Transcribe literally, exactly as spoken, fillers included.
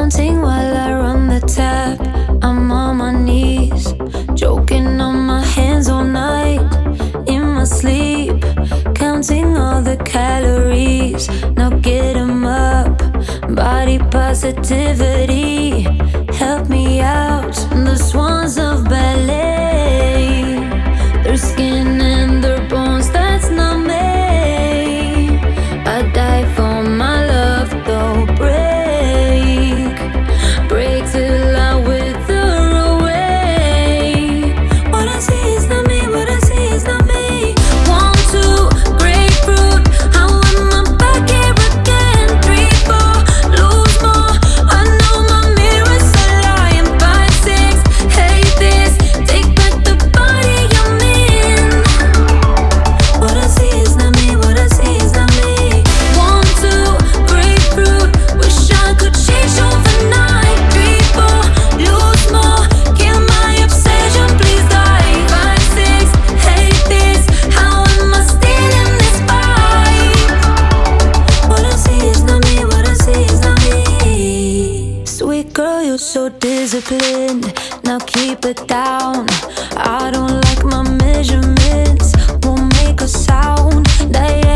Counting while I run the tap. I'm on my knees, joking on my hands all night. In my sleep, counting all the calories. Now get 'em up, body positivity. Help me out, the swans of ballet. Their skin and their bones, that's not me. I die for my love, though. Break, break till I wither away. What I see is not me, what I see is not me. One, two, grapefruit, how am I back here again? Three, four, lose more, I know my mirror's a lying. Five, six, hate this, take back the body I'm in. What I see is not me, what I see is not me. One, two, grapefruit, wish I could change overnight. Three, four, lose more, kill my obsession, please die. Five, six, hate this, how am I still in this fight? What I see is not me, what I see is not me. Sweet girl, you're so disciplined, now keep it down. I don't like my measurements, won't make a sound. Diana